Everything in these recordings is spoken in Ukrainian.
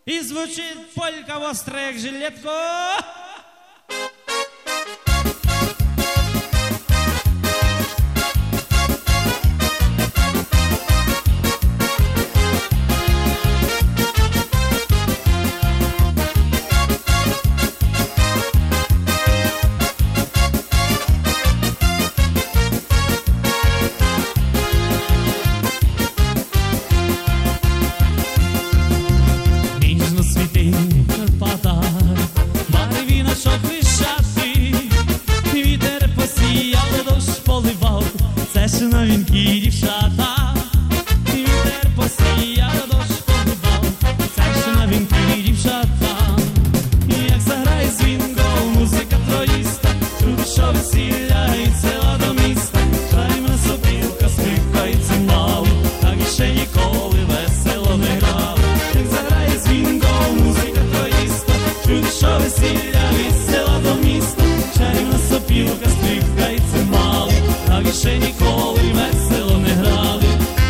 І звучить полька востра, як жилетко. На вінки дівчата, вітер посіяв, дощ поливав, це ще на вінки дівчата. Як заграє дзвінко, музика троїста, чути, що весілля і села до міста. Чарівна сопілка, скрипка і цимбал, так іще ніколи весело не грали. Як заграє дзвінко, музика троїста, чути, що весілля і села до міста. Чарівна сопілка, скрипка і цимбал, так іще ніколи весело не грали.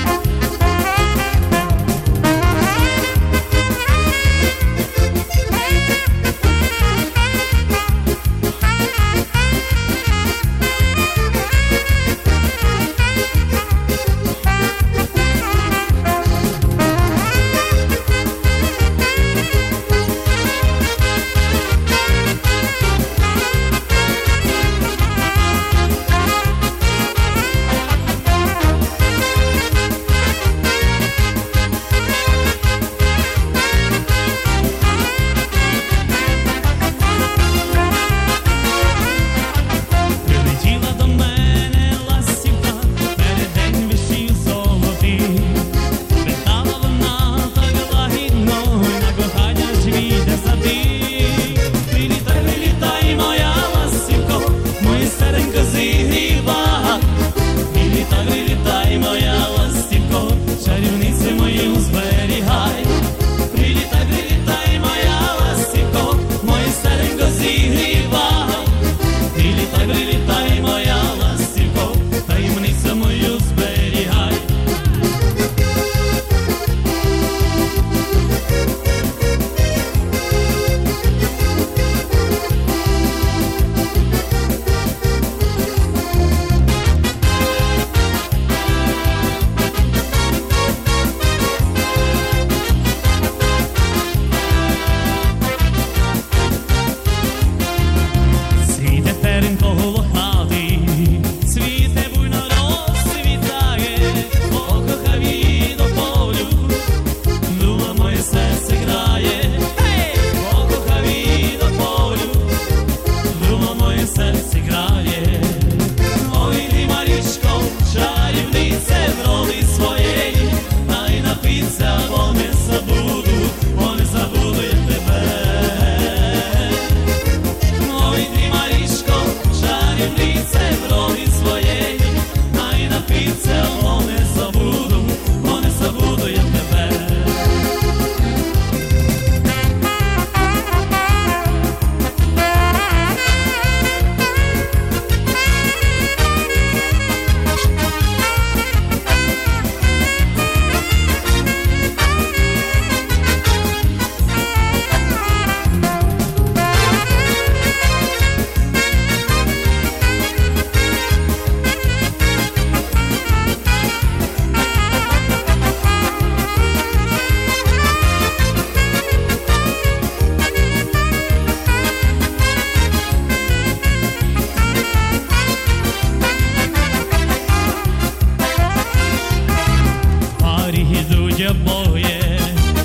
Обоє,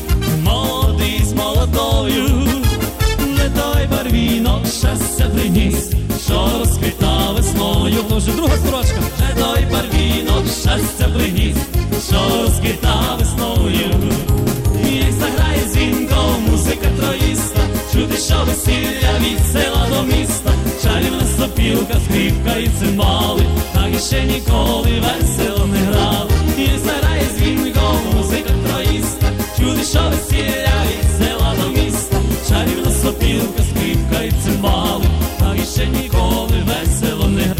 молодий з молодою, не той барвінок щастя приніс, що розквітав весною. То вже друга строчка. Не той барвінок щастя приніс, що розквітав весною. Як заграє дзвінко, музика троїста, чути, що весілля від села до міста. Чарівна сопілка, скрипка і цимбали, так іще ніколи весело не грали. Як заграє дзвінко, музика троїста, чути, що весілля від села до міста. Чарівна сопілка, скрипка і цимбали, так іще ніколи весело не грали.